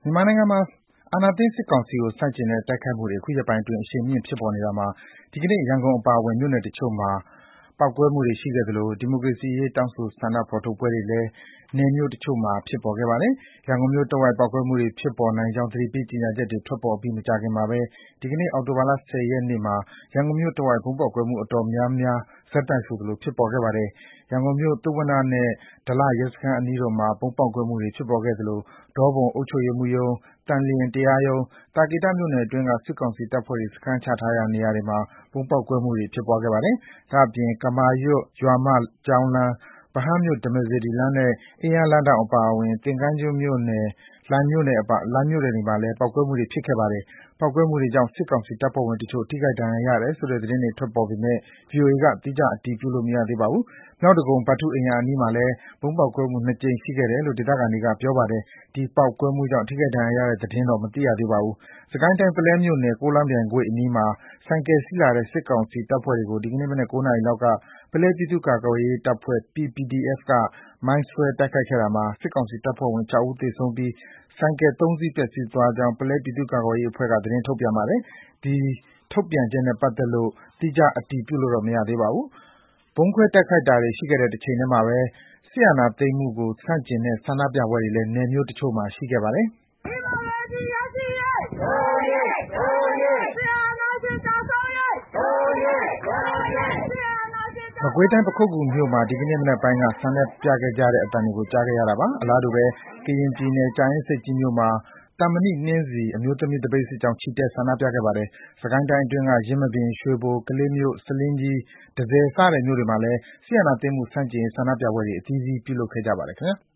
မြန်မာနိုင်ငံမှာ အာဏာသိမ်းစစ်ကောင်စီကို ဆန့်ကျင်တဲ့ တိုက်ခိုက်မှုတွေ အခုရက်ပိုင်းအတွင်း အရှိန်မြင့်ဖြစ်ပေါ်နေတာမှာ ဒီကနေ့ ရန်ကုန်အပါအဝင် မြို့နယ်တချို့မှာ ပေါက်ကွဲမှုတွေရှိခဲ့သလို ဒီမိုကရေစီရေး တောင်းဆို ဆန္ဒဖော်ထုတ်ပွဲတွေလည်း နယ်မြို့တချို့မှာ ဖြစ်ပေါ်ခဲ့ပါတယ်။ ရန်ကုန်မြို့တဝိုက် ပေါက်ကွဲမှုတွေ ဖြစ်ပေါ်နိုင်ကြောင်း သတိပေးကြေညာချက်တွေ ထွက်ပေါ်အပြီး မကြာခင်မှာပဲ ဒီကနေ့ အောက်တိုဘာ ၁၀ ရက်နေ့မှာ ရန်ကုန်မြို့တဝိုက် ဗုံးပေါက်ကွဲမှု အတော်များများ ဆက်တိုက်ဆိုသလို ဖြစ်ပေါ်ခဲ့ပါတယ်။ ရန်ကုန်မြို့ သုဝဏ္ဏနဲ့ ဒလရဲစခန်းအနီးတို့မှာ ဗုံးပေါက်ကွဲမှုတွေ ဖြစ်ပေါ်ခဲ့သလို ဒေါပုံအုပ်ချုပ်ရေးမှူးရုံး၊ သန်လျင်တရားရုံး၊ သာကေတမြို့နယ်အတွင်းက စစ်ကောင်စီတပ်ဖွဲ့တွေ စခန်းချထားရာ နေရာတွေမှာ ဗုံးပေါက်ကွဲမှုတွေ ဖြစ်ပွားခဲ့ပါတယ်။ ဒါ့အပြင် ကမာရွတ်ရွာမကျောင်းလမ်း၊ ဗဟန်းမြို့ ဓမ္မစေတီလမ်းနဲ့ အင်းယားလမ်းထောင့်အပါအဝင် သင်္ဃန်းကျွန်းမြို့နယ်၊ လှိုင်မြို့နယ်တွေမှာလည်း ပေါက်ကွဲမှုတွေ ဖြစ်ခဲ့ပါတယ်။ ပေါက်ကွဲမှုတွေကြောင့် စစ်ကောင်စီတပ်ဖွဲ့ဝင်တချို့ ထိခိုက်ဒဏ်ရာရတယ်ဆိုတဲ့ သတင်းတွေ ထွက်ပေါ်ပေမယ့် ဗွီအိုအေက သီးခြားအတည်ပြုလို့ မရသေးပါဘူး။ မြောက်ဒဂုံ ဗထူးအိမ်ရာအနီးမှာလည်း ဗုံးပေါက်ကွဲမှု ၂ ကြိမ်ရှိခဲ့တယ်လို့ ဒေသခံတွေက ပြောပါတယ်။ ဒီပေါက်ကွဲမှုကြောင့် ထိခိုက်ဒဏ်ရာရတဲ့သတင်းတော့ မသိရသေးပါဘူး။ စစ်ကိုင်းတိုင်း ပုလဲမြို့နယ် ကိုးလောင်းပြိုင်ကွေ့အနီးမှာ ဆိုင်ကယ်စီးလာတဲ့ စစ်ကောင်စီတပ်ဖွဲ့တွေကို ဒီကနေ့မနက် ၉ နာရီလောက်က ပုလဲပြည်သူ့ကာကွယ်ရေးတပ်ဖွဲ့ (PPDF) က မိုင်းဆွဲတိုက်ခိုက်ခဲ့တာမှာ စစ်ကောင်စီတပ်ဖွဲ့ဝင် ၆ ဦး သေဆုံးပြီး ဆိုင်ကယ် ၃ စီး ပျက်စီးသွားကြောင်း ပုလဲပြည်သူ့ကာကွယ်ရေးအဖွဲ့က သတင်းထုတ်ပြန်ပါတယ်။ ဒီထုတ်ပြန်ချက်နဲ့ပတ်သက်လို့ သီးခြားအတည်ပြုလို့ မရသေးပါဘူး။ ဗုံးခွဲတိုက်ခိုက်တာတွေ ရှိခဲ့တဲ့ တချိန်တည်းမှာပဲ စစ်အာဏာသိမ်းမှုကို ဆန့်ကျင်တဲ့ ဆန္ဒပြပွဲတွေလည်း နယ်မြို့တချို့မှာ ရှိခဲ့ပါတယ်။ မကွေးတိုင်း ပခုက္ကူမြို့မှာ ဒီကနေ့မနက်ပိုင်းက ဆန္ဒပြခဲ့ကြတဲ့အသံတွေကို ကြားခဲ့ရတာပါ။ အလားတူပဲ ကရင်ပြည်နယ် ကြာအင်းဆိပ်ကြီးမြို့မှာ သံမဏိနှင်းဆီ အမျိုးသမီး သပိတ်စစ်ကြောင်း ချီတက် ဆန္ဒပြခဲ့ပါတယ်။ စစ်ကိုင်းတိုင်းအတွင်းက ယင်းမာပင်၊ ရွှေဘို၊ ကလေးမြို့၊ ဆားလင်းကြီး၊ တန့်ဆည် စတဲ့မြို့တွေမှာလည်း စစ်အာဏာသိမ်းမှု ဆန့်ကျင်ရေး ဆန္ဒပြပွဲတွေ အသီးသီး ပြုလုပ်ခဲ့ကြပါတယ်ခင်ဗျာ။